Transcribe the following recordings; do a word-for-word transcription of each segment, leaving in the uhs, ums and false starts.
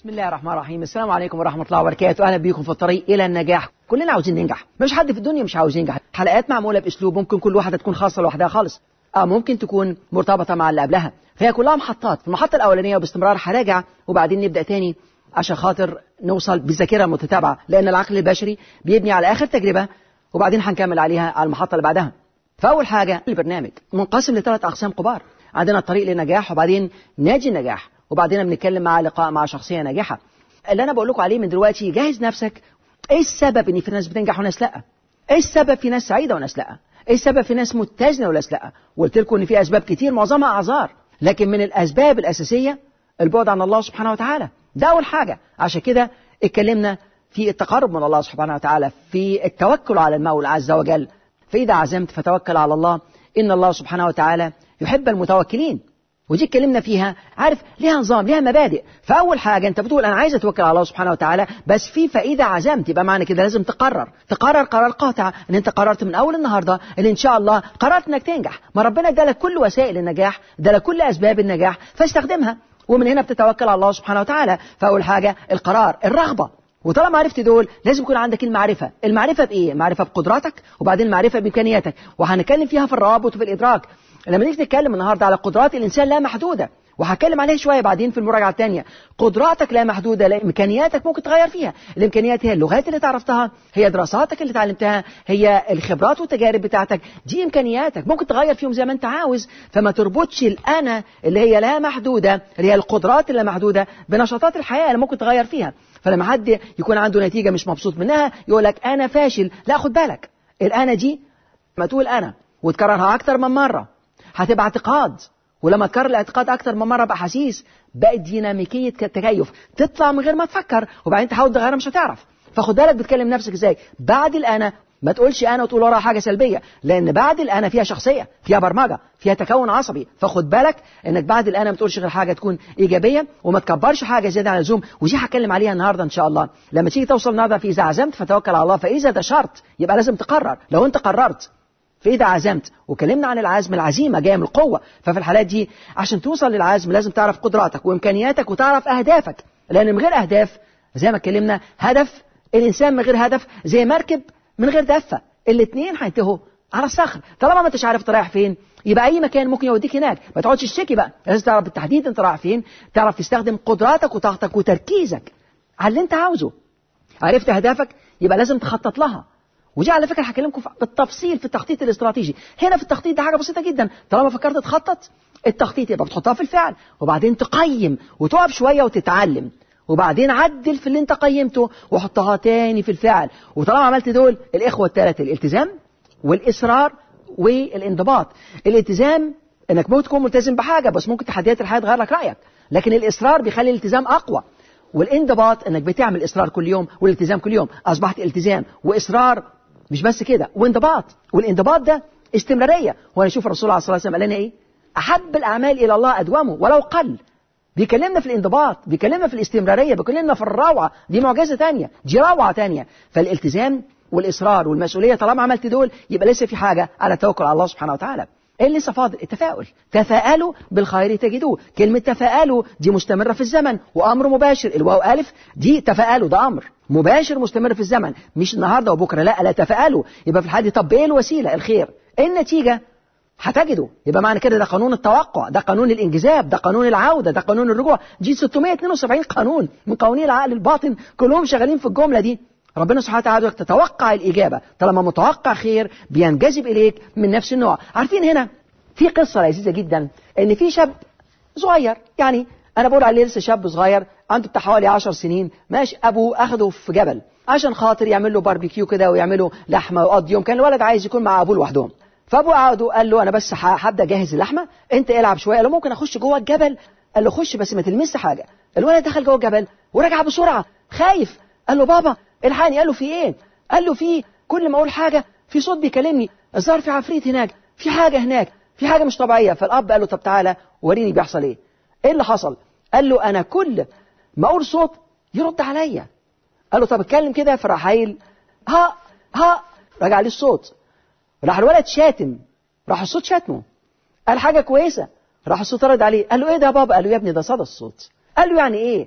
بسم الله الرحمن الرحيم. السلام عليكم ورحمة الله وبركاته. أهلا بيكم في الطريق إلى النجاح. كلنا عاوزين ننجح، مش حد في الدنيا مش عاوز ينجح. حلقات معمولة بأسلوب ممكن كل واحدة تكون خاصة لوحدها خالص، أو ممكن تكون مرتبطة مع اللي قبلها، فهي كلها محطات. في المحطة الأولانية وباستمرار هراجع وبعدين نبدأ تاني عشان خاطر نوصل بذاكرة متتابعة، لأن العقل البشري بيبني على آخر تجربة وبعدين هنكمل عليها على المحطة اللي بعدها. فأول حاجة البرنامج منقسم لثلاث أقسام كبار. عندنا الطريق للنجاح، وبعدين ناجي النجاح، وبعدين بنتكلم مع لقاء مع شخصية ناجحة. اللي أنا بقول لكم عليه من دلوقتي جهز نفسك. إيه السبب إن في ناس بتنجح وناس لأ؟ إيه السبب في ناس سعيدة وناس لأ؟ إيه السبب في ناس متزنة وناس لأ؟ وقلت لكم إن في أسباب كتير معظمها أعذار، لكن من الأسباب الأساسية البعد عن الله سبحانه وتعالى. ده أول حاجة. عشان كده اتكلمنا في التقرب من الله سبحانه وتعالى، في التوكل على المولى عز وجل. فإذا عزمت فتوكل على الله إن الله سبحانه وتعالى يحب المتوكلين. ودي اتكلمنا فيها، عارف ليها نظام، ليها مبادئ. فأول حاجة أنت بتقول أنا عايز أتوكل على الله سبحانه وتعالى، بس في فإذا عزمت يبقى معنى كده لازم تقرر تقرر قرار قاطع إن أنت قررت من أول النهاردة إن إن شاء الله قررت إنك تنجح. ما ربنا ادالك كل وسائل النجاح، ادالك كل أسباب النجاح، فاستخدمها، ومن هنا بتتوكل على الله سبحانه وتعالى. فأول حاجة القرار، الرغبة. وطالما عرفت دول لازم يكون عندك المعرفة. المعرفة بإيه؟ المعرفة بقدراتك، وبعدين المعرفة بإمكانياتك، وهنتكلم فيها في الروابط وفي الإدراك. لما نيجي نتكلم النهارده على قدرات الإنسان لا محدودة، وهتكلم عليها شوية بعدين في المراجعة الثانية. قدراتك لا محدودة، لا إمكانياتك ممكن تغير فيها. الإمكانيات هي اللغات اللي تعرفتها، هي دراساتك اللي تعلمتها، هي الخبرات والتجارب بتاعتك. دي إمكانياتك ممكن تغير فيهم زي ما أنت عاوز. فما تربطش الأنا اللي هي لا محدودة، اللي هي القدرات اللي محدودة، بنشاطات الحياة اللي ممكن تغير فيها. فلما حد يكون عنده نتيجة مش مبسوط منها يقول لك أنا فاشل، لا خد بالك، الأنا دي ما تقول أنا وتكررها أكتر من مرة هتبقى اعتقاد، ولما تكرر الاعتقاد أكتر من مرة بقى حسيس، بقت ديناميكية التكيف، تطلع من غير ما تفكر وبعدين تحاول تغيرها مش هتعرف. فخد بالك بتكلم نفسك ازاي. بعد الأنا ما تقولش أنا وتقول وراها حاجة سلبية، لأن بعد الأنا فيها شخصية، فيها برمجة، فيها تكون عصبي. فخد بالك إنك بعد الأنا ما تقولش غير حاجة تكون إيجابية، وما تكبرش حاجة زيادة عن اللزوم. ودي هتكلم عليها النهاردة إن شاء الله. لما تيجي توصل النهاردة في إذا عزمت فتوكل على الله، فإذا ده شرط يبقى لازم تقرر. لو أنت قررت فإذا عزمت، وكلمنا عن العزم، العزيمة جاية من القوة. ففي الحالات دي عشان توصل للعزم لازم تعرف قدراتك وإمكانياتك وتعرف أهدافك، لأن من غير أهداف زي ما اتكلمنا، هدف الإنسان من غير هدف زي مركب من غير دفة، الاثنين هينتهوا على الصخر. طالما ما انتش عارف رايح فين يبقى أي مكان ممكن يوديك هناك. ما تقعدش تشتكي بقى، لازم تعرف بالتحديد أنت رايح فين، تعرف تستخدم قدراتك وطاقتك وتركيزك على اللي أنت عاوزه. عرفت أهدافك يبقى لازم تخطط لها. ودي على فكرة هكلمكم بالتفصيل في التخطيط الاستراتيجي. هنا في التخطيط ده حاجة بسيطة جدا. طالما فكرت تخطط التخطيط يبقى بتحطها في الفعل، وبعدين تقيم وتقف شوية وتتعلم، وبعدين عدل في اللي انت قيمته وحطها تاني في الفعل. وطالما عملت دول، الإخوة الثلاثة الالتزام والإصرار والانضباط. الالتزام انك ممكن تكون ملتزم بحاجة بس ممكن تحديات الحياة تغير لك رأيك، لكن الإصرار بيخلي الالتزام أقوى. والانضباط انك بتعمل اصرار كل يوم والالتزام كل يوم. اصبحت التزام واصرار مش بس كده، وانضباط. والانضباط ده استمراريه. وانا اشوف الرسول عليه الصلاه والسلام قال لنا ايه؟ احب الاعمال الى الله ادومه ولو قل. بيكلمنا في الانضباط، بيكلمنا في الاستمراريه، بيكلمنا في الروعه. دي معجزه ثانيه، دي روعه ثانيه. فالالتزام والاصرار والمسؤوليه، طالما عملت دول يبقى لسه في حاجه على التوكل على الله سبحانه وتعالى. ايه اللي لسه فاضل؟ التفاؤل. تفاءلوا بالخير تجدوه. كلمة تفاءلوا دي مستمرة في الزمن وأمر مباشر. الواو ألف دي تفاءلوا، ده أمر مباشر مستمر في الزمن، مش النهاردة وبكرة، لا لا تفاءلوا. يبقى في الحال دي طب ايه الوسيلة؟ الخير. النتيجة هتجده. يبقى معنى كده ده قانون التوقع، ده قانون الانجذاب، ده قانون العودة، ده قانون الرجوع. دي ستمائة واثنين وسبعين قانون من قوانين العقل الباطن كلهم شغالين في الجملة دي. ربنا سبحانه وتعالى تتوقع الإجابة. طالما متوقع خير بينجذب إليك من نفس النوع. عارفين هنا في قصة لذيذة جدا، إن في شاب صغير، يعني أنا بقول عليه لسه شاب صغير عنده بتاع حوالي عشر سنين، ماشي أبوه أخده في جبل عشان خاطر يعمل له باربيكيو كده ويعملوا لحمة ويقضي يوم. كان الولد عايز يكون مع أبوه لوحدهم. فأبوه قعدوا قال له أنا بس هبدأ أجهز اللحمة، أنت العب شوية. قال له ممكن أخش جوه الجبل؟ قال له خش بس ما تلمس حاجة. الولد دخل جوه الجبل ورجع بسرعة خايف. قال له بابا الحقني. قال له في ايه؟ قال له في كل ما اقول حاجة في صوت بيكلمني، الظاهر في عفريت هناك، في حاجة هناك، في حاجة مش طبيعية. فالأب قال له طب تعالى وريني بيحصل ايه. ايه اللي حصل؟ قال له انا كل ما اقول صوت يرد عليا. قال له طب اتكلم كده. فراح قايل ها ها، رجع لي الصوت. راح الولد شاتم، راح الصوت شاتمه. قال حاجة كويسة، راح الصوت رد عليه. قال له ايه ده يا بابا؟ قال له يا ابني ده صدى الصوت. قال له يعني ايه؟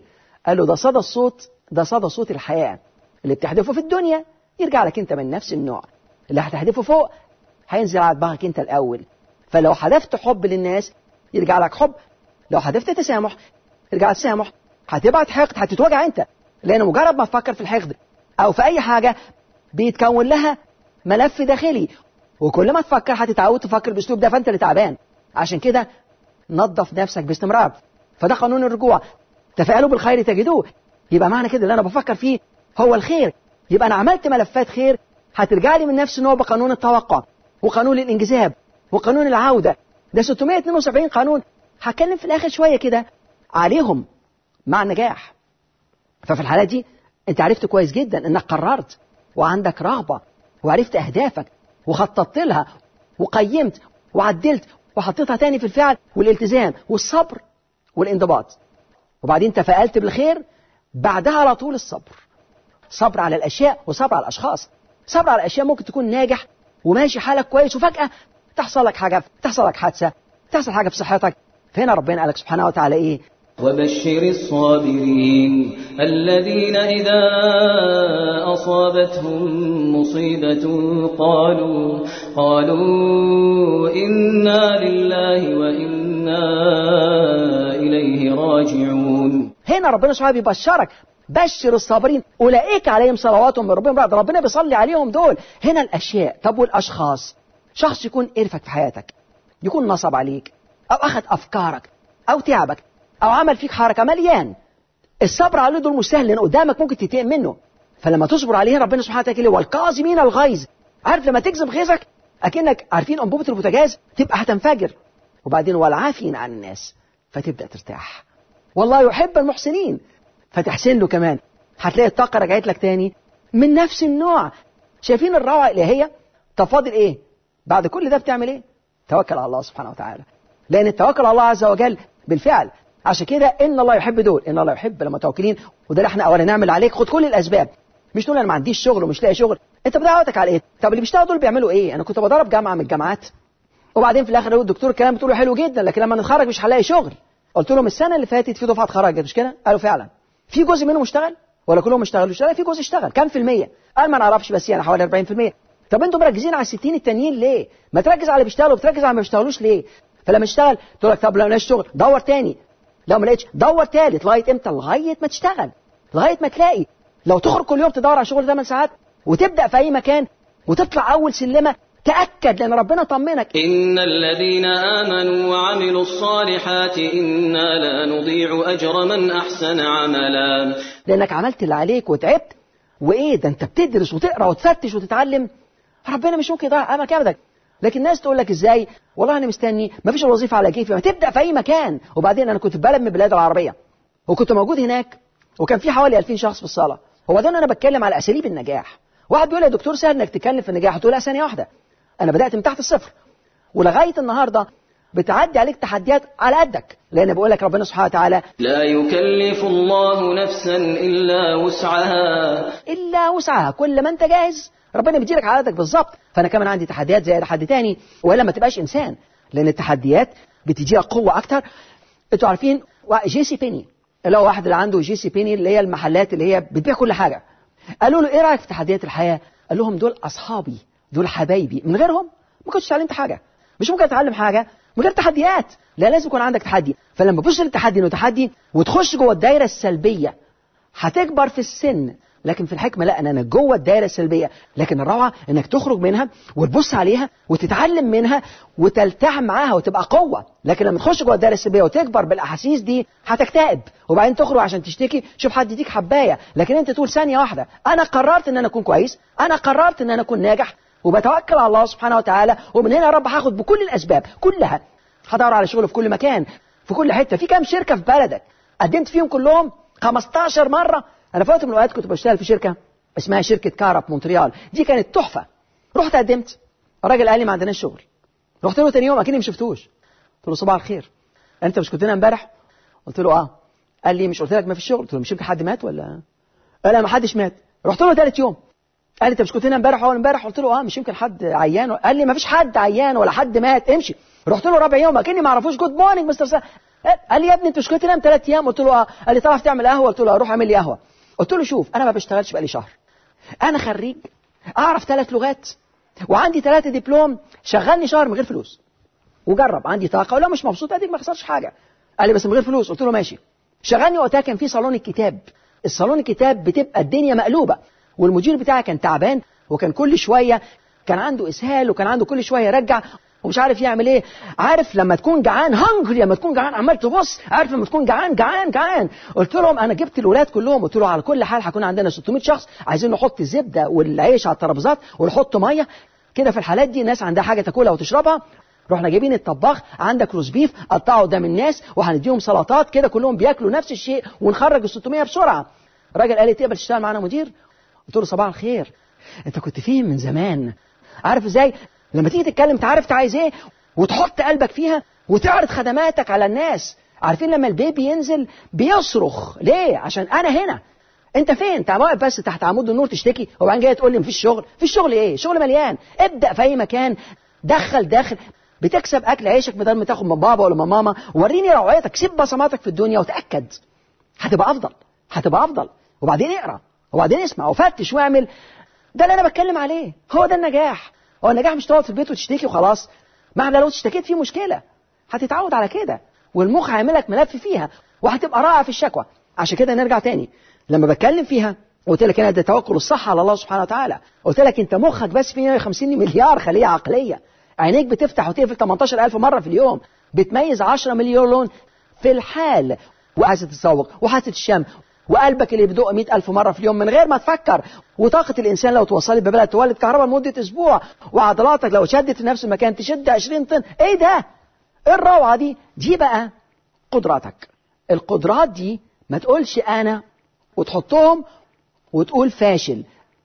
قال له ده صدى الصوت، ده صدى صوت الحياة اللي بتحدفه في الدنيا يرجع لك انت من نفس النوع، اللي هتحدفه فوق هينزل على دماغك انت الأول. فلو حدفت حب للناس يرجع لك حب، لو حدفت تسامح يرجع تسامح. هتبعت حقد هتتوجع انت، لأن مجرد ما تفكر في الحقد أو في أي حاجة بيتكون لها ملف داخلي، وكل ما تفكر هتتعود تفكر بأسلوب ده، فأنت اللي تعبان. عشان كده نظف نفسك باستمرار. فده قانون الرجوع، تفاءلوا بالخير تجدوه. يبقى معنى كده اللي أنا بفكر فيه هو الخير، يبقى أنا عملت ملفات خير هترجع لي من نفس النوع بقانون التوقع وقانون الانجذاب وقانون العودة. ده ستمائة واثنين وسبعين قانون هتكلم في الآخر شوية كده عليهم مع النجاح. ففي الحالة دي انت عرفت كويس جدا انك قررت وعندك رغبة وعرفت أهدافك وخططت لها وقيمت وعدلت وحطيتها تاني في الفعل والالتزام والصبر والانضباط. وبعدين تفائلت بالخير، بعدها على طول الصبر، صبر على الأشياء وصبر على الأشخاص. صبر على الأشياء ممكن تكون ناجح وماشي حالك كويس وفجأة تحصل لك حاجة، تحصل لك حادثة، تحصل حاجة في صحتك. فهنا ربنا قالك سبحانه وتعالى إيه؟ وبشر الصابرين الذين إذا أصابتهم مصيبة قالوا قالوا إنا لله وإنا إليه راجعون. هنا ربنا سبحانه بيبشرك، بشر الصابرين أولئك عليهم صلواتهم من ربهم، بعد ربنا بيصلي عليهم دول. هنا الأشياء. طب والأشخاص؟ شخص يكون قرفك في حياتك، يكون نصب عليك أو أخذ أفكارك أو تعبك أو عمل فيك حركة، مليان. الصبر عليه دول مش سهل، لأن قدامك ممكن تتقم منه. فلما تصبر عليه ربنا سبحانه وتعالى والكاظمين الغيظ، عارف لما تكذب غيظك أكنك عارفين أنبوبة البوتاجاز تبقى هتنفجر. وبعدين والعافين عن الناس، فتبدأ ترتاح. والله يحب المحسنين، فتحسن له كمان، هتلاقي الطاقة رجعت لك تاني من نفس النوع. شايفين الروعة الإلهية؟ طب فاضل إيه؟ بعد كل ده بتعمل إيه؟ توكل على الله سبحانه وتعالى، لأن التوكل على الله عز وجل بالفعل. عشان كده إن الله يحب دول، إن الله يحب لما توكلين. وده اللي احنا أولا نعمل عليك، خد كل الأسباب. مش تقول أنا ما عنديش شغل ومش لاقي شغل، أنت بدعوتك على إيه؟ طب اللي بيشتغلوا دول بيعملوا إيه؟ أنا كنت بدرب جامعة من الجامعات، وبعدين في الآخر يقول الدكتور الكلام بتقوله حلو جدا، لكن لما نتخرج مش هلاقي شغل. قلت لهم السنة اللي فاتت في دفعة اتخرجت مش كده؟ قالوا فعلا. في جزء منهم اشتغل ولا كلهم اشتغلوا؟ لا، في جزء اشتغل. كام في المية؟ قال ما نعرفش، بس يعني حوالي أربعين في المية. طب انتوا مركزين على الستين التانيين ليه؟ ما تركز على اللي بيشتغلوا وبتركز على اللي ما بيشتغلوش ليه؟ فلما اشتغل تقول لك طب لو لقيتش شغل دور تاني، لو ما لقيتش دور تالت. لغايه امتى؟ لغايه ما تشتغل، لغايه ما تلاقي. لو تخرج كل يوم تدور على شغل ثمان ساعات وتبدا في اي مكان وتطلع اول سلمه، تاكد لان ربنا طمنك. إن الذين آمنوا وعملوا الصالحات إنا لا نضيع أجر من أحسن عملا. لانك عملت اللي عليك وتعبت، وايه ده انت بتدرس وتقرا وتفتش وتتعلم، ربنا مش ممكن يضيع املك ابدا. لكن الناس تقول لك ازاي؟ والله انا مستني، ما فيش الوظيفه على كيفي. ما تبدا في اي مكان. وبعدين انا كنت في بلد من البلاد العربيه وكنت موجود هناك، وكان في حوالي ألفين شخص في الصاله. هو ده انا بتكلم على اساليب النجاح. واحد بيقول يا دكتور سهل انك تتكلم في النجاح، تقول لا ثانيه واحده، انا بدات من تحت الصفر ولغايه النهارده بتعدي عليك تحديات على قدك، لان بقول لك ربنا سبحانه وتعالى لا يكلف الله نفسا الا وسعها الا وسعها. كل ما انت جاهز ربنا بيديلك على قدك بالظبط. فانا كمان عندي تحديات زي حد تاني، ولا ما تبقاش انسان، لان التحديات بتديها قوه اكتر. انتوا عارفين جي سي بيني اللي هو واحد اللي عنده جي سي بيني اللي هي المحلات اللي هي بتبيع كل حاجه، قالوا له ايه رايك في تحديات الحياه؟ قال لهم دول اصحابي، دول حبايبي، من غيرهم ما كنتش اتعلمت حاجه. مش ممكن اتعلم حاجه من غير تحديات، لا لازم يكون عندك تحدي. فلما تبص للتحدي انه تحدي وتخش جوه الدايره السلبيه هتكبر في السن، لكن في الحكمه لا، انا جوه الدايره السلبيه. لكن الروعه انك تخرج منها وتبص عليها وتتعلم منها وتلتحم معاها وتبقى قوه. لكن لما تخش جوه الدايره السلبيه وتكبر بالاحاسيس دي هتكتئب، وبعدين تخرج عشان تشتكي، شوف حد يديك حبايه. لكن انت تقول ثانيه واحده انا قررت ان انا اكون كويس، انا قررت ان انا اكون ناجح، وبتوكل على الله سبحانه وتعالى. ومن هنا يا رب هاخد بكل الاسباب كلها، هدور على شغل في كل مكان في كل حته. في كام شركه في بلدك قدمت فيهم كلهم خمستاشر مره. انا في وقت من الاوقات كنت بشتغل في شركه اسمها شركه كارا في مونتريال، دي كانت تحفه. رحت قدمت، الراجل قال لي ما عندناش شغل. رحت له ثاني يوم اكني ما شفتوش، قلت له صباح الخير، انت مش كنت هنا امبارح؟ قلت له اه. قال لي مش قلت لك ما فيش شغل؟ قلت له مش يمكن حد مات ولا؟ قال لا ما حدش مات. رحت له ثالث يوم، قال لي انت مش كنت هنا امبارح اول امبارح؟ قلت له اه مش يمكن حد عيان؟ قال لي ما فيش حد عيان ولا حد مات، امشي. رحت له رابع يوم اكني ما اعرفوش، جود مورنينج مستر سا. قال لي يا ابني انت مش كنت تنام ثلاث ايام؟ قلت له اه. قال لي تعرف تعمل قهوه؟ قلت له اروح اعمل لي قهوه. قلت له شوف انا ما بشتغلش بقالي شهر، انا خريج اعرف ثلاث لغات وعندي ثلاثه دبلوم، شغلني شهر من غير فلوس وجرب، عندي طاقه ولو مش مبسوط اديك ما خسرش حاجه. قال لي بس من غير فلوس. قلت له ماشي. شغلني وقتها كان في صالون الكتاب، الصالون الكتاب بتبقى الدنيا مقلوبه، والمدير بتاعي كان تعبان وكان كل شويه كان عنده اسهال وكان عنده كل شويه يرجع ومش عارف يعمل ايه. عارف لما تكون جعان هنجري، لما تكون جعان عمال تبص، عارف لما تكون جعان جعان جعان. قلت لهم انا جبت الاولاد كلهم، قلت له على كل حال هيكون عندنا ستمائة شخص، عايزين نحط الزبده والعيش على الترابيزات ونحط ميه كده. في الحالات دي الناس عندها حاجه تاكلها وتشربها. رحنا جايبين الطباخ، عندك روز بيف قطعه قدام الناس وهنديهم سلطات كده كلهم بياكلوا نفس الشيء ونخرج ال ستمائة بسرعه. الراجل قال لي تقبل تشتغل معانا مدير؟ قلت له صباح الخير، انت كنت فين من زمان؟ عارف ازاي لما تيجي تتكلم انت عارف عايز ايه وتحط قلبك فيها وتعرض خدماتك على الناس. عارفين لما البيبي ينزل بيصرخ ليه؟ عشان انا هنا. انت فين؟ انت واقف بس تحت عمود النور تشتكي وبعدين جاي تقول لي مفيش شغل. مفيش شغل ايه؟ شغل مليان. ابدا في اي مكان، دخل داخل، بتكسب اكل عيشك بدل ما تاخد من بابا ولا من ماما. وريني روعيتك، سيب بصماتك في الدنيا وتاكد هتبقى افضل، هتبقى افضل. وبعدين اقرا وبعدين اسمع وفتش واعمل. ده اللي انا بتكلم عليه، هو ده النجاح. هو النجاح مش تقعد في البيت وتشتكي وخلاص. معنى لو اشتكيت في مشكله هتتعود على كده والمخ هيعملك ملف فيها وهتبقى رائع في الشكوى. عشان كده نرجع تاني لما بتكلم فيها قلت لك انا ده توكل الصح على الله سبحانه وتعالى. قلت لك انت مخك بس فيه مئة وخمسين مليار خليه عقليه، عينيك بتفتح وتقفل ثمانية عشر ألف مره في اليوم، بتميز عشرة مليون لون في الحال، وحاسه التذوق وحاسه الشم، وقلبك اللي بيدق مئة ألف مرة في اليوم من غير ما تفكر، وطاقة الإنسان لو توصلت ببلد تولد كهرباء لمدة أسبوع، وعضلاتك لو شدت في نفس المكان تشد عشرين طن. إيه ده؟ إيه الروعة دي؟ دي بقى قدراتك. القدرات دي ما تقولش أنا وتحطهم وتقول فاشل.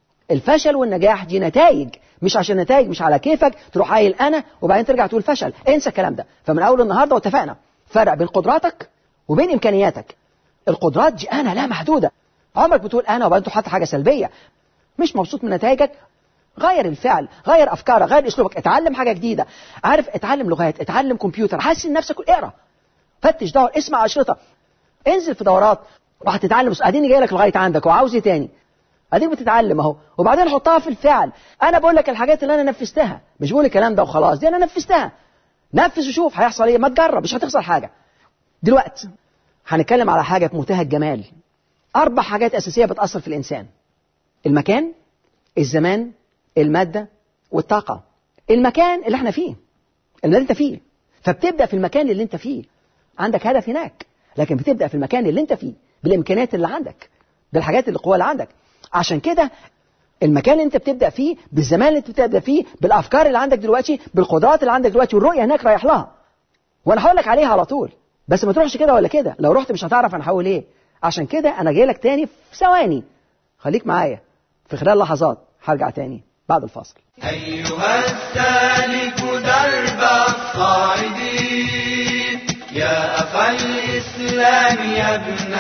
الفشل والنجاح دي نتائج، مش عشان نتائج مش على كيفك تروح قايل أنا وبعدين ترجع تقول فشل. انسى الكلام ده. فمن أول النهاردة واتفقنا فرق بين قدراتك وبين إمكانياتك. القدرات دي أنا لا محدودة. عمرك بتقول أنا وبعدين تحط حاجة سلبية. مش مبسوط من نتائجك، غير الفعل، غير أفكارك، غير أسلوبك، اتعلم حاجة جديدة. عارف، اتعلم لغات، اتعلم كمبيوتر، حسن نفسك، اقرا، فتش، دور، اسمع أشرطة، انزل في دورات وهتتعلم. اديني جاي لك لغاية عندك وعاوز ايه تاني؟ اديك بتتعلم اهو، وبعدين حطها في الفعل. انا بقول لك الحاجات اللي انا نفذتها، مش بقول الكلام ده وخلاص، دي انا نفذتها. نفذ وشوف هيحصل ايه. ما تجرب مش هتخسر حاجة. دلوقتي هنتكلم على حاجة في منتهى الجمال. أربع حاجات أساسية بتأثر في الإنسان: المكان، الزمان، المادة، والطاقة. المكان اللي احنا فيه، اللي انت فيه، فبتبدأ في المكان اللي انت فيه. عندك هدف هناك، لكن بتبدأ في المكان اللي انت فيه بالإمكانيات اللي عندك، بالحاجات اللي القوة اللي عندك. عشان كده المكان اللي انت بتبدأ فيه، بالزمان اللي انت بتبدأ فيه، بالأفكار اللي عندك دلوقتي، بالقدرات اللي عندك دلوقتي، والرؤية هناك رايح لها. وأنا هقول لك عليها على طول، بس ما تروحش كده ولا كده. لو رحت مش هتعرف انا هقول ايه. عشان كده انا جاي لك تاني في ثواني. خليك معايا، في خلال لحظات هرجع تاني بعد الفاصل. أيها السالك درب الصاعدين، يا أخا الإسلام يا ابن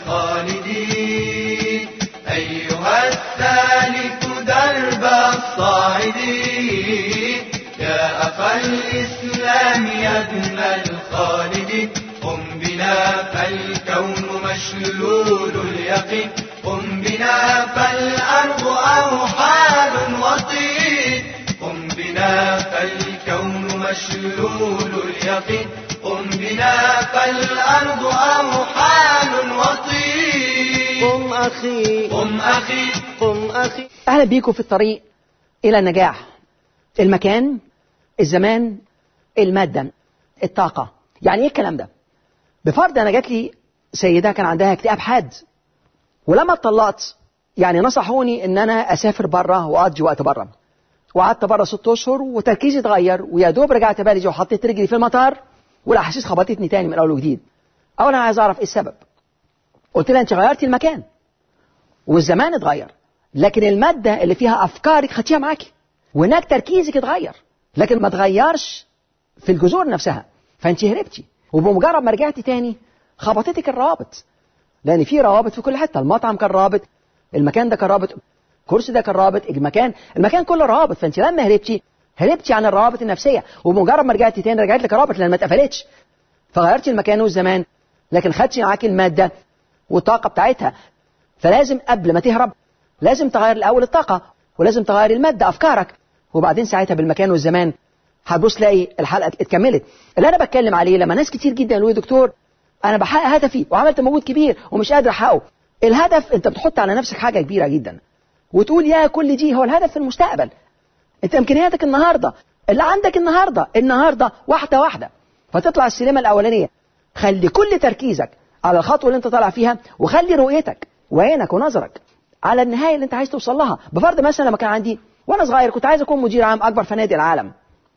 الخالدين. أيها السالك درب الصاعدين، يا أخا الإسلام يا ابن الخالدين. قم بنا فالكون مشلول اليقين، قم بنا فالأرض أوحال وطين. قم بنا فالكون مشلول اليقين، قم بنا فالأرض أوحال وطين. قم أخي قم أخي قم أخي. أهلا بيكم في الطريق إلى النجاح. المكان، الزمان، المادة، الطاقة. يعني إيه الكلام ده؟ بفرض أنا جات لي سيدة كان عندها اكتئاب حاد، ولما اتطلقت يعني نصحوني إن أنا أسافر بره وأقضي وقت بره، وقعدت بره ست أشهر وتركيزي اتغير، ويا دوب رجعت بلدي وحطيت رجلي في المطار والأحاسيس خبطتني تاني من أول وجديد. أولا عايز أعرف إيه السبب. قلت لها أنت غيرتي المكان والزمان اتغير، لكن المادة اللي فيها أفكارك خدتيها معاكي، وهناك تركيزك اتغير، لكن ما اتغيرش في الجذور نفسها، فأنت هربتي. وبمجرد ما رجعتي تاني خبطتك الروابط، لأن في روابط في كل حتة. المطعم كان رابط، المكان ده كان رابط، الكرسي ده كان رابط، المكان المكان كله رابط. فأنت لما هربتي هربتي عن الروابط النفسية، وبمجرد ما رجعتي تاني رجعت لك رابط لأن ما اتقفلتش. فغيرت المكان والزمان، لكن خدتش معاك المادة والطاقة بتاعتها. فلازم قبل ما تهرب لازم تغير الأول الطاقة، ولازم تغير المادة أفكارك، وبعدين ساعتها بالمكان والزمان هتبص تلاقي الحلقة اتكملت. اللي أنا بتكلم عليه لما ناس كتير جدا يقولوا يا دكتور أنا بحقق هدفي وعملت مجهود كبير ومش قادر أحققه. الهدف أنت بتحط على نفسك حاجة كبيرة جدا وتقول يا كل دي هو الهدف في المستقبل. أنت إمكانياتك النهاردة اللي عندك النهاردة النهاردة واحدة واحدة، فتطلع السلمة الأولانية. خلي كل تركيزك على الخطوة اللي أنت طالع فيها، وخلي رؤيتك وعينك ونظرك على النهاية اللي أنت عايز توصل لها. بفرض مثلا لما كان عندي وأنا صغير كنت عايز أكون مدير عام أكبر فنادق العالم.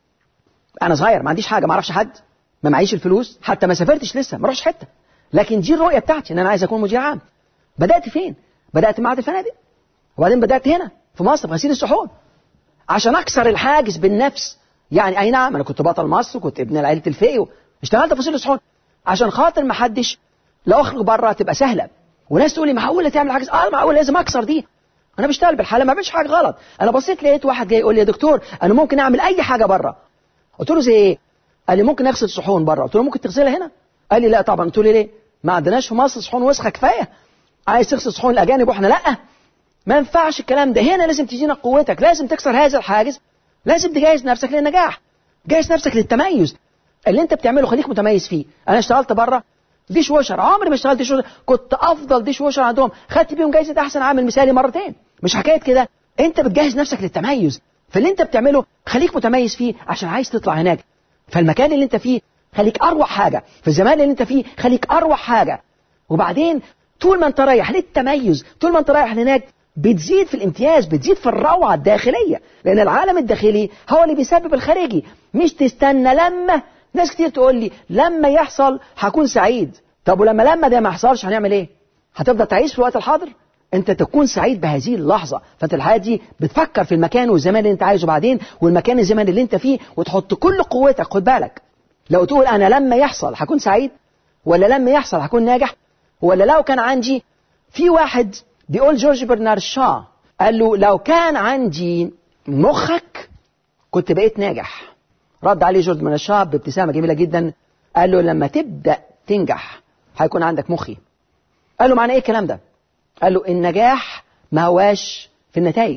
أنا صغير ما عنديش حاجة، ما أعرفش حد، ما معيش الفلوس، حتى ما سافرتش لسه، ما رحتش حتة، لكن دي الرؤية بتاعتي إن أنا عايز أكون مدير عام. بدأت فين؟ بدأت معهد الفنادق، وبعدين بدأت هنا في مصر في غسيل الصحون عشان أكسر الحاجز بالنفس. يعني أي نعم أنا كنت بطل مصر وكنت ابن العيلة الفقي واشتغلت في غسيل الصحون عشان خاطر ما حدش لو أخرج بره تبقى سهلة. وناس تقول لي معقولة تعمل حاجز؟ آه معقولة، لازم أكسر دي. أنا بشتغل بالحالة ما بعملش حاجة غلط. أنا بصيت لقيت واحد جاي يقول لي يا دكتور أنا ممكن أعمل أي حاجة بره. قلت له زي إيه؟ قال لي ممكن أغسل صحون بره. قلت له ممكن تغسلها هنا؟ قال لي لا طبعا. قلت له ليه؟ ما عندناش في مصر صحون وسخة كفاية، عايز تغسل صحون الأجانب وإحنا لأ؟ ما ينفعش الكلام ده، هنا لازم تجينا قوتك، لازم تكسر هذا الحاجز، لازم تجهز نفسك للنجاح، جهز نفسك للتميز. اللي انت بتعمله خليك متميز فيه. انا اشتغلت بره ديش ووشر، عمري ما اشتغلت ديش ووشر، كنت افضل ديش ووشر عندهم، خدت بيهم جايزه احسن عامل مثالي مرتين. مش حكايه كده، انت بتجهز نفسك للتميز، فاللي انت بتعمله خليك متميز فيه عشان عايز تطلع هناك. فالمكان اللي انت فيه خليك اروع حاجه، في الزمان اللي انت فيه خليك اروع حاجه. وبعدين طول ما انت رايح للتميز، طول ما انت رايح هناك بتزيد في الامتياز، بتزيد في الروعة الداخلية، لأن العالم الداخلي هو اللي بيسبب الخارجي. مش تستنى لما ناس كتير تقول لي لما يحصل هكون سعيد. طب ولما لما ده ما يحصلش هنعمل ايه؟ هتفضل تعيش في الوقت الحاضر؟ انت تكون سعيد بهذه اللحظة. فانت الحياة دي بتفكر في المكان والزمان اللي انت عايزه بعدين، والمكان الزمان اللي انت فيه، وتحط كل قوتك. خد بالك، لو تقول انا لما يحصل هكون سعيد، ولا لما يحصل هكون ناجح، ولا لو كان عندي، في واحد بيقول جورج برنارد شو قال له لو كان عندي مخك كنت بقيت ناجح. رد عليه جورج برنارد شو بابتسامة جميلة جدا، قال له لما تبدأ تنجح هيكون عندك مخي. قال له معنى ايه الكلام ده؟ قال له النجاح ما هواش في النتائج،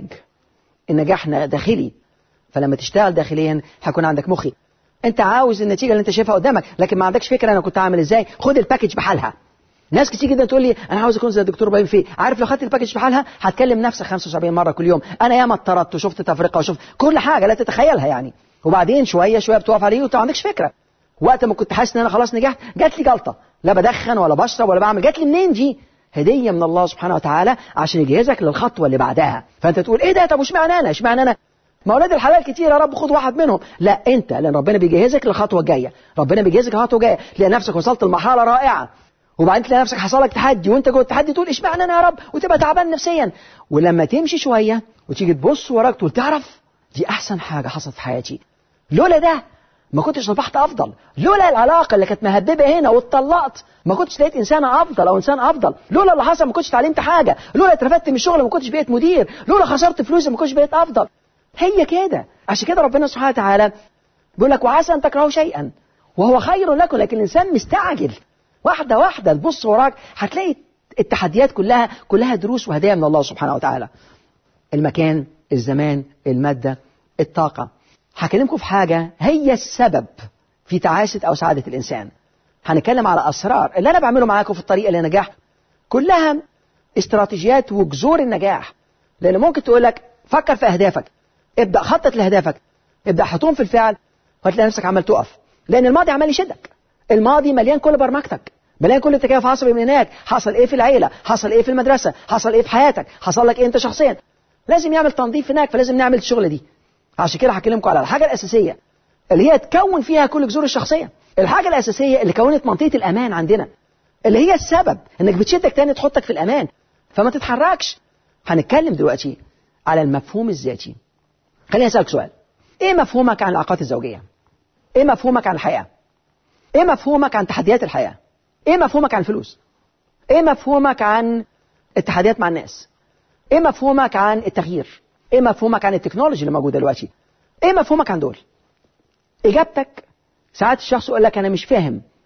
النجاح داخلي، فلما تشتغل داخليا هيكون عندك مخي. انت عاوز النتيجة اللي انت شايفها قدامك، لكن ما عندكش فكرة انا كنت عامل ازاي. خد الباكج بحالها. ناس كتير جدا تقول لي انا عاوز اكون زي الدكتور ابراهيم فيه. عارف لو خدت الباكج بحالها هتكلم نفسك خمسة وسبعين مره كل يوم. انا ياما اتطردت وشفت تفرقه وشفت كل حاجه لا تتخيلها يعني، وبعدين شويه شويه بتقف عليه وانت ما عندكش فكره. وقت ما كنت حاسس ان انا خلاص نجحت جات لي جلطه، لا بدخن ولا بشرب ولا بعمل، جات لي منين دي؟ هديه من الله سبحانه وتعالى عشان يجهزك للخطوه اللي بعدها. فانت تقول ايه ده؟ طب واشمعنى انا؟ اشمعنى انا؟ ما اولاد الحلال كتير يا رب خد واحد منهم. لا انت، لان ربنا بيجهزك للخطوه الجايه، ربنا بيجهزك للخطوه الجايه، تلاقي نفسك وصلت لمرحله رائعه، وبعدين تلاقي نفسك حصل لك تحدي وانت جوه التحدي تقول اشمعنى انا يا رب، وتبقى تعبان نفسيا. ولما تمشي شويه وتيجي تبص وراك تقول تعرف دي احسن حاجه حصلت في حياتي، لولا ده ما كنتش صبحت افضل، لولا العلاقه اللي كانت مهببه هنا واتطلقت ما كنتش لقيت انسانه افضل او انسان افضل، لولا اللي حصل ما كنتش اتعلمت حاجه، لولا اترفدت من الشغل ما كنتش بقيت مدير، لولا خسرت فلوسي ما كنتش بقيت افضل. هي كده. عشان كده ربنا سبحانه وتعالى بيقول لك وعسى ان تكرهوا شيئا وهو خير لكم، لكن الانسان مستعجل. واحده واحده تبص وراك هتلاقي التحديات كلها كلها دروس وهدايا من الله سبحانه وتعالى. المكان، الزمان، الماده، الطاقه. هكلمكم في حاجه هي السبب في تعاسه او سعاده الانسان. هنتكلم على اسرار اللي انا بعمله معاكم في الطريق للنجاح، كلها استراتيجيات وجذور النجاح. لان ممكن تقول لك فكر في اهدافك، ابدا خطط لاهدافك، ابدا حطهم في الفعل، وهتلاقي نفسك عمال تقف، لان الماضي عمال يشدك. الماضي مليان كل برمجتك، مليان كل تكيف عصبي من هناك، حصل ايه في العيله، حصل ايه في المدرسه، حصل ايه في حياتك، حصل لك ايه انت شخصيا. لازم يعمل تنظيف هناك، فلازم نعمل الشغل دي. عشان كده هكلمكم على الحاجه الاساسيه اللي هي تكون فيها كل جذور الشخصيه. الحاجه الاساسيه اللي كونت منطقه الامان عندنا، اللي هي السبب انك بتشدك تاني تحطك في الامان فما تتحركش. هنتكلم دلوقتي على المفهوم الذاتي. خليني اسالك سؤال، ايه مفهومك عن العلاقات الزوجيه؟ ايه مفهومك عن الحياه؟ ايه مفهومك عن تحديات الحياه؟ ايه مفهومك عن الفلوس؟ ايه مفهومك عن التحديات مع الناس؟ ايه مفهومك عن التغيير؟ ايه مفهومك عن التكنولوجيا اللي موجوده دلوقتي؟ ايه مفهومك عن دول؟ اجابتك ساعات الشخص يقول لك انا مش فاهم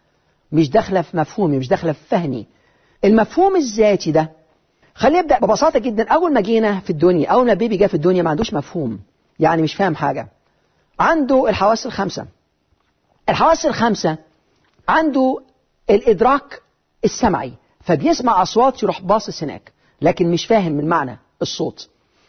مش داخلة في مفهومي، مش داخلة في فهمي. المفهوم الذاتي ده خلينا نبدأ ببساطة جدا. أول ما جينا في الدنيا، أول ما البيبي جاء في الدنيا ما عندوش مفهوم، يعني مش فاهم حاجة. عنده الحواس الخمسة. الحواس الخمسة عنده الإدراك السمعي، فبيسمع أصوات يروح باصص هناك، لكن مش فاهم من معنى الصوت.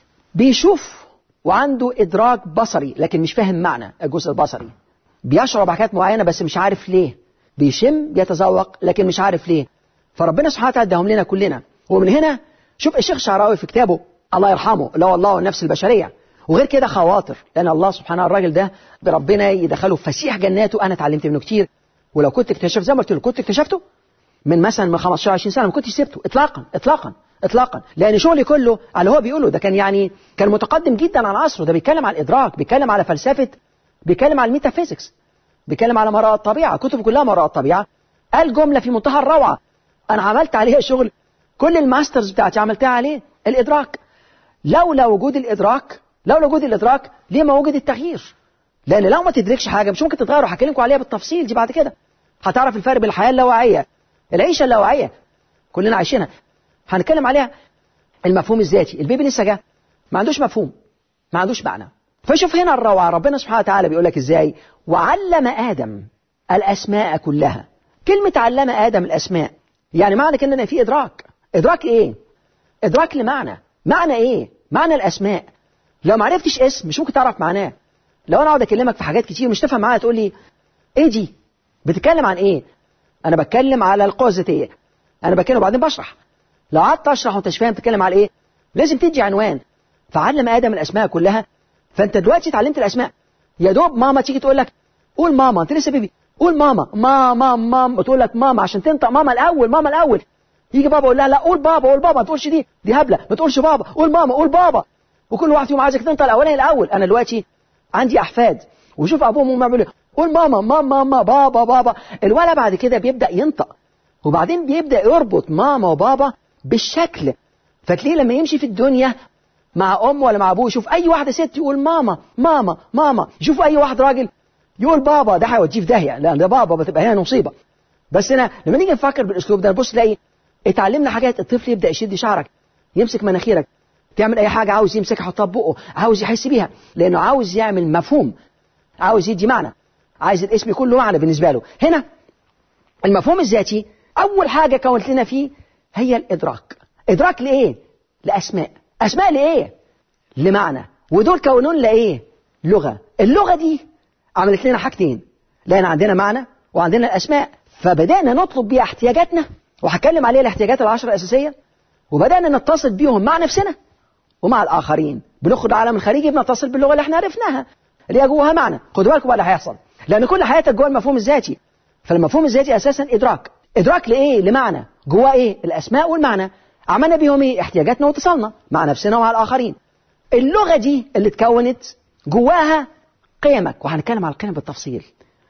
بيشوف وعنده إدراك بصري، لكن مش فاهم معنى الجزء البصري. بيشعر بحاجات معينة بس مش عارف ليه. بيشم، بيتذوق، لكن مش عارف ليه. فربنا سبحانه وتعالى اداهم لنا كلنا. ومن هنا شوف الشيخ شعراوي في كتابه الله يرحمه اللي هو الله والنفس البشرية، وغير كده خواطر، لأن الله سبحانه الراجل ده بربنا يدخله في فسيح جناته. أنا اتعلمت منه كتير، ولو كنت اكتشفت زي ما قلت له كنت اكتشفته من مثلا من خمستاشر عشرين سنة ما كنتش سبته إطلاقا إطلاقا إطلاقا، لأن شغلي كله على هو بيقوله ده كان يعني كان متقدم جدا عن عصره. ده بيتكلم على الإدراك، بيتكلم على فلسفة، بيتكلم على الميتافيزيكس، بيتكلم على ما وراء الطبيعة. كتبه كلها ما وراء الطبيعة. قال جملة في منتهى الروعة، أنا عملت عليها شغل، كل الماسترز بتاعتي عملتها عليه. الإدراك، لولا وجود الإدراك لولا وجود الإدراك ليه ما وجد التغيير؟ لأن لو ما تدركش حاجة مش ممكن تتغير. وهكلمكم عليها بالتفصيل دي بعد كده. هتعرف الفرق بين الحياة اللاواعية، العيشة اللاواعية كلنا عايشينها، هنتكلم عليها. المفهوم الذاتي، البيبي لسه جه ما عندوش مفهوم، ما عندوش معنى. فشوف هنا الروعة، ربنا سبحانه وتعالى بيقول لك إزاي: وعلم آدم الأسماء كلها. كلمة علم آدم الأسماء يعني معنى كده إن في إدراك. إدراك إيه؟ إدراك لمعنى. معنى إيه؟ معنى الأسماء. لو ما عرفتش اسم مش ممكن تعرف معناه. لو أنا أقعد أكلمك في حاجات كتير مش تفهم معايا، تقول لي إيه دي؟ بتتكلم عن إيه؟ أنا بتكلم على القوة الذاتية، أنا بتكلم وبعدين بشرح. لو قعدت أشرح وأنت مش فاهم بتتكلم على إيه، لازم تدي عنوان. فعلم آدم الأسماء كلها. فأنت دلوقتي اتعلمت الأسماء. يا دوب ماما تيجي تقول لك قول ماما، أنت لسه بيبي، قول ماما ماما ماما، تقول لك ماما عشان تنطق ماما الأول، ماما الأول. يجي بابا يقول لها لا قول بابا، قول بابا، ما تقولش دي دي هبلة، ما تقولش بابا، قول ماما، قول بابا. وكل واحد فيهم عايزك تنطق الأولاني الأول. أنا دلوقتي عندي أحفاد وشوف أبوهم وهم بيعملوا قول ماما ماما ماما بابا بابا. الولد بعد كده بيبدأ ينطق، وبعدين بيبدأ يربط ماما وبابا بالشكل. فتلاقيه لما يمشي في الدنيا مع أم ولا مع أبوه يشوف أي واحدة ست يقول ماما ماما ماما، يشوف أي واحد راجل يقول بابا، ده هيوديه في داهية، لأن ده بابا بتبقى هنا مصيبة. بس أنا لما نيجي نفكر بالأسلوب ده نبص نلاقي اتعلمنا حاجات. الطفل يبدأ يشد شعرك، يمسك مناخيرك، تعمل أي حاجة عاوز يمسكها يحطها في بقه، عاوز يحس بيها، لأنه عاوز يعمل مفهوم، عاوز يدي معنى، عايز الاسم يكون له معنى بالنسبة له. هنا المفهوم الذاتي أول حاجة كونت لنا فيه هي الإدراك. إدراك لإيه؟ لأسماء. أسماء لإيه؟ لمعنى. ودول كونون لإيه؟ لغة. اللغة دي عملت لنا حاجتين، لأن عندنا معنى وعندنا الأسماء. فبدأنا نطلب بيها احتياجاتنا، وهتكلم عليها الاحتياجات العشرة الأساسية، وبدأنا نتصل بيهم مع نفسنا ومع الآخرين. بنخرج العالم الخارجي بنتصل باللغة اللي احنا عرفناها اللي هي جواها معنى. خدوا بالكم بقى اللي هيحصل، لأن كل حياتك جوا المفهوم الذاتي. فالمفهوم الذاتي أساسا إدراك. إدراك لإيه؟ لمعنى. جوا إيه؟ الأسماء والمعنى. عملنا بيهم إيه؟ احتياجاتنا واتصلنا مع نفسنا ومع الآخرين. اللغة دي اللي اتكونت جواها قيمك، وهنتكلم على القيم بالتفصيل،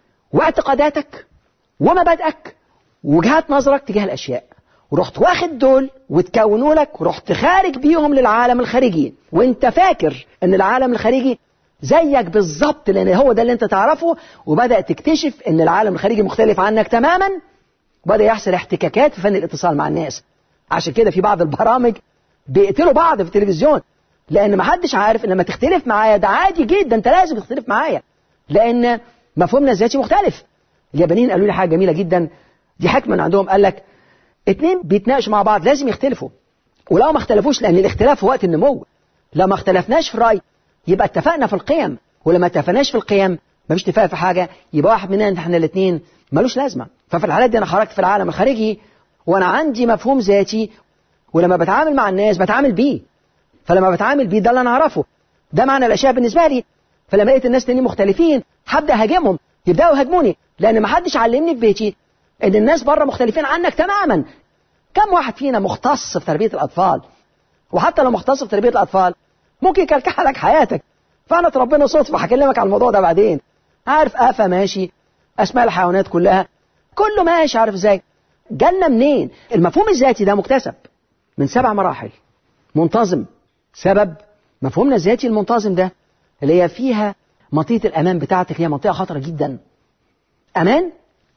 واعتقاداتك ومبادئك ووجهات نظرك تجاه الأشياء. ورحت واخد دول وتكونوا لك، ورحت خارج بيهم للعالم الخارجي، وانت فاكر ان العالم الخارجي زيك بالظبط لان هو ده اللي انت تعرفه. وبدأ تكتشف ان العالم الخارجي مختلف عنك تماما، وبدأ يحصل احتكاكات في فن الاتصال مع الناس. عشان كده في بعض البرامج بيقتلوا بعض في التلفزيون، لان ما حدش عارف ان لما تختلف معايا ده عادي جدا، انت لازم تختلف معايا، لان مفهومنا الذاتي مختلف. اليابانيين قالوا لي حاجة جميلة جدا، دي حكمة من عندهم. قال لك اتنين بيتناقشوا مع بعض لازم يختلفوا، ولو ما اختلفوش، لأن الاختلاف هو وقت النمو، لو ما اختلفناش في رأي يبقى اتفقنا في القيم، ولما اتفقناش في القيم ما فيش اتفاق في حاجة، يبقى واحد مننا احنا الاثنين ملوش لازمة. ففي الحالات دي أنا خرجت في العالم الخارجي وأنا عندي مفهوم ذاتي، ولما بتعامل مع الناس بتعامل بيه. فلما بتعامل بيه ده اللي أنا أعرفه، ده معنى الأشياء بالنسبة لي. فلما لقيت الناس تانيين مختلفين هبدأ هاجمهم، يبدأوا يهاجموني، لأن ما حدش علمني في بيتي إن الناس بره مختلفين عنك تماما. كم واحد فينا مختص في تربية الأطفال؟ وحتى لو مختص في تربية الأطفال ممكن يكلكح لك حياتك. فأنا ربنا صدفة هكلمك عن الموضوع ده بعدين. عارف آفة ماشي، أسماء الحيوانات كلها كله ماشي، عارف إزاي جالنا منين؟ المفهوم الذاتي ده مكتسب من سبع مراحل، منتظم. سبب مفهومنا الذاتي المنتظم ده اللي هي فيها منطقة الأمان بتاعتك، هي منطقة خطرة جدا. أمان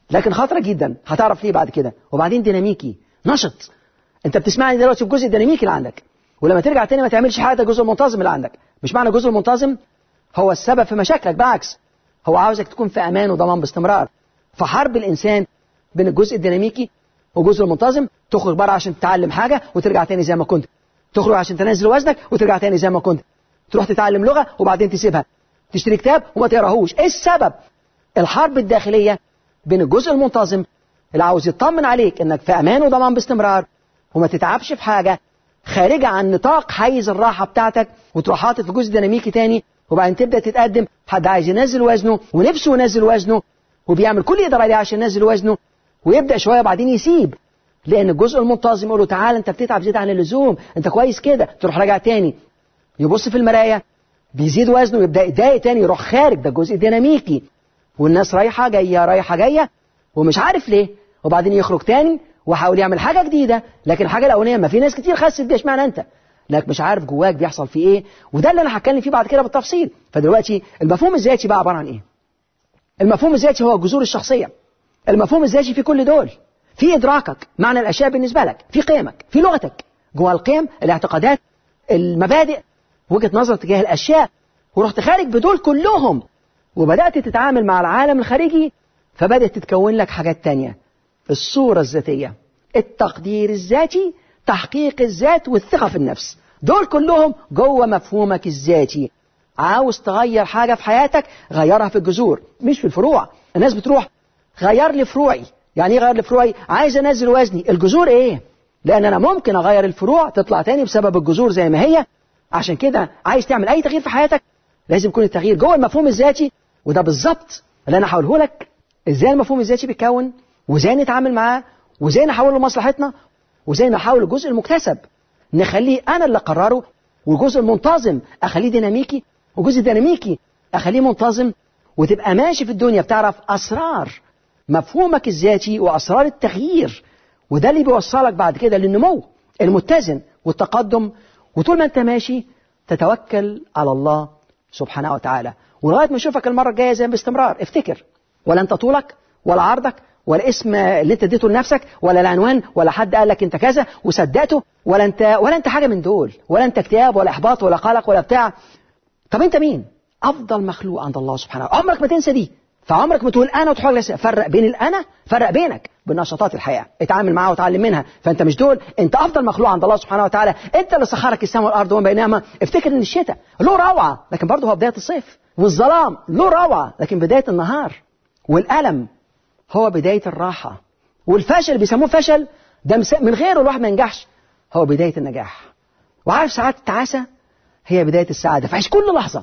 لكن خطرة جدا، هتعرف ليه بعد كده. وبعدين ديناميكي نشط. انت بتسمعني دلوقتي في الجزء الديناميكي اللي عندك، ولما ترجع تاني ما تعملش حاجة الجزء المنتظم اللي عندك. مش معنى الجزء المنتظم هو السبب في مشاكلك، بالعكس هو عاوزك تكون في امان وضمان باستمرار. فحرب الانسان بين الجزء الديناميكي والجزء المنتظم، تخرج بره عشان تتعلم حاجة وترجع تاني زي ما كنت، تخرج عشان تنزل وزنك وترجع تاني زي ما كنت، تروح تتعلم لغة وبعدين تسيبها، تشتري كتاب وما تقراهوش. ايه السبب؟ الحرب الداخلية بين الجزء المنتظم اللي عاوز يطمن عليك انك في امان وضمان باستمرار وما تتعبش في حاجة خارجة عن نطاق حيز الراحة بتاعتك، وتروح حاطط في جزء ديناميكي تاني، وبعدين تبدأ تتقدم. حد عايز ينزل وزنه ونفسه ينزل وزنه وبيعمل كل يقدر عليه عشان ينزل وزنه، ويبدأ شوية بعدين يسيب، لأن الجزء المنتظم يقول له تعال انت بتتعب زيادة عن اللزوم، انت كويس كده، تروح راجع تاني يبص في المراية بيزيد وزنه ويبدأ يتضايق تاني، يروح خارج. ده الجزء الديناميكي، والناس رايحة جاية رايحة جاية ومش عارف ليه، وبعدين يخرج تاني وحاول يعمل حاجة جديدة، لكن الحاجة الأولانية ما في ناس كتير خست بيها، اشمعنى أنت؟ لك مش عارف جواك بيحصل فيه إيه. وده اللي أنا هتكلم فيه بعد كده بالتفصيل. فدلوقتي المفهوم الذاتي بقى عبارة عن إيه؟ المفهوم الذاتي هو جذور الشخصية. المفهوم الذاتي في كل دول، في إدراكك معنى الأشياء بالنسبة لك، في قيمك، في لغتك. جوا القيم الاعتقادات المبادئ وجهة نظر تجاه الأشياء، ورحت خارج بدول كلهم وبدأت تتعامل مع العالم الخارجي، فبدأت تتكون لك حاجات تانية. الصورة الذاتية، التقدير الذاتي، تحقيق الذات، والثقة في النفس، دول كلهم جوه مفهومك الذاتي. عاوز تغير حاجة في حياتك غيرها في الجذور مش في الفروع. الناس بتروح غير لي فروعي. يعني ايه غير لي فروعي؟ عايز انزل وزني. الجذور ايه؟ لان انا ممكن اغير الفروع تطلع تاني بسبب الجذور زي ما هي. عشان كده عايز تعمل اي تغيير في حياتك لازم يكون التغيير جوه المفهوم الذاتي. وده بالظبط اللي انا هقوله لك، ازاي المفهوم الذاتي بيتكون، وازاي نتعامل معاه، وازاي نحوله لمصلحتنا، وازاي نحول الجزء المكتسب نخليه انا اللي اقرره، والجزء المنتظم اخليه ديناميكي، والجزء الديناميكي اخليه منتظم، وتبقى ماشي في الدنيا بتعرف اسرار مفهومك الذاتي واسرار التغيير. وده اللي بيوصلك بعد كده للنمو المتزن والتقدم. وطول ما انت ماشي تتوكل على الله سبحانه وتعالى، ولغايه ما اشوفك المره الجايه زي باستمرار. افتكر، ولا انت طولك ولا عرضك ولا اسم اللي انت اديته لنفسك ولا العنوان ولا حد قال لك انت كذا وصدقته، ولا انت ولا انت حاجه من دول، ولا انت اكتئاب ولا احباط ولا قلق ولا بتاع. طب انت مين؟ افضل مخلوق عند الله سبحانه. عمرك ما تنسى دي. فعمرك ما تقول انا وتحاول فرق بين الانا، فرق بينك بين نشاطات الحياه، اتعامل معاها وتعلم منها. فانت مش دول، انت افضل مخلوق عند الله سبحانه وتعالى. انت اللي سخرك السماء والارض وما بينهما. افتكر ان الشتاء له روعه لكن برضه هو بدايه الصيف، والظلام له روعه لكن بدايه النهار، والالم هو بدايه الراحه، والفشل بيسموه فشل ده من غيره الواحد ما ينجحش، هو بدايه النجاح. وعارف ساعات التعاسه هي بدايه السعاده. فعيش كل لحظه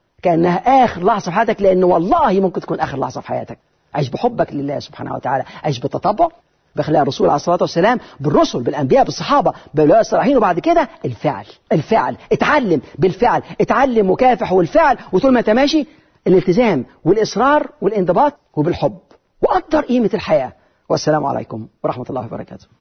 كأنها آخر لحظة في حياتك، لأن والله ممكن تكون آخر لحظة في حياتك. عيش بحبك لله سبحانه وتعالى، عيش بالتطبع بخلاء الرسول عليه الصلاة والسلام، بالرسل، بالأنبياء، بالصحابة، بالأولياء الصالحين. وبعد كده الفعل، الفعل اتعلم بالفعل، اتعلم مكافح والفعل. وطول ما انت ماشي الالتزام والإصرار والانضباط وبالحب، وقدر قيمة الحياة. والسلام عليكم ورحمة الله وبركاته.